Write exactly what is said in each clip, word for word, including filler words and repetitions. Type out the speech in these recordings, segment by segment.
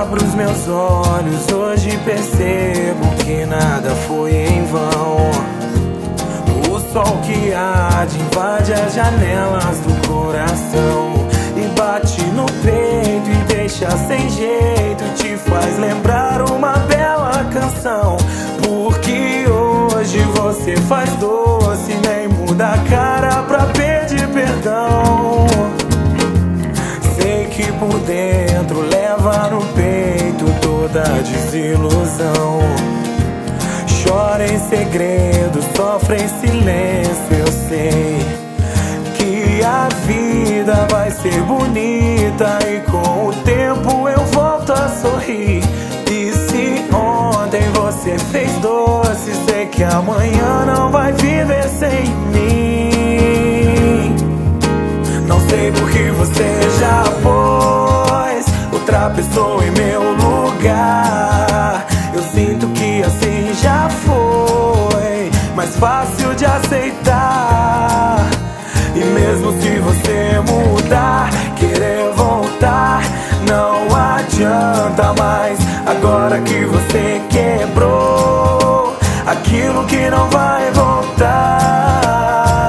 Abro os meus olhos, hoje percebo que nada foi em vão. O sol que arde invade as janelas do coração e bate no peito e deixa sem jeito, te faz lembrar uma bela canção. Porque hoje você faz doce, nem muda a cara pra pedir perdão. Sei que por dentro leva no peito toda a desilusão. Chora em segredo, sofre em silêncio, eu sei que a vida vai ser bonita e com o tempo eu volto a sorrir. E se ontem você fez doce, sei que amanhã não vai viver sem mim. Não sei por que você já pôs outra pessoa em meu lugar. Eu sinto que assim já foi mais fácil de aceitar. E mesmo se você mudar, querer voltar, não adianta mais. Agora que você quebrou aquilo que não vai voltar.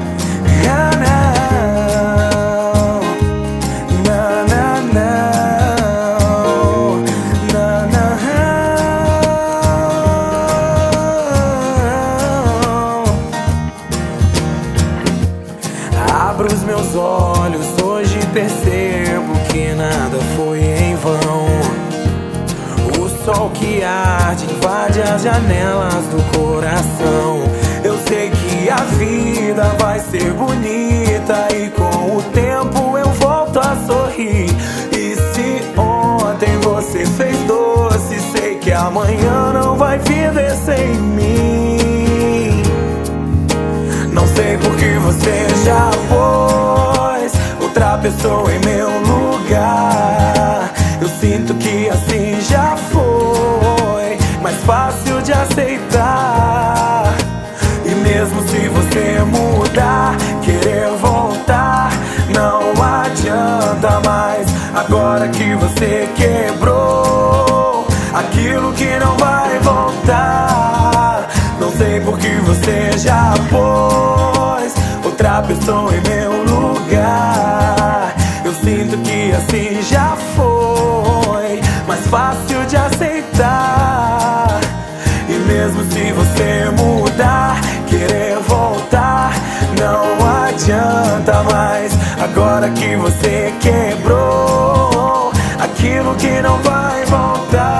Abro os meus olhos, hoje percebo que nada foi em vão. O sol que arde invade as janelas do coração. Eu sei que a vida vai ser bonita e com o tempo eu volto a sorrir. E se ontem você fez doce, sei que amanhã não vai viver sem mim. Não sei por que você já pôs outra pessoa em meu lugar. Eu sinto que assim já foi mais fácil de aceitar. E mesmo se você mudar, querer voltar, não adianta mais. Agora que você quebrou aquilo que não vai voltar. Não sei por que você já pôs outra pessoa em meu lugar. Eu sinto que assim já foi mais fácil de aceitar. E mesmo se você mudar, querer voltar, não adianta mais. Agora que você quebrou aquilo que não vai voltar.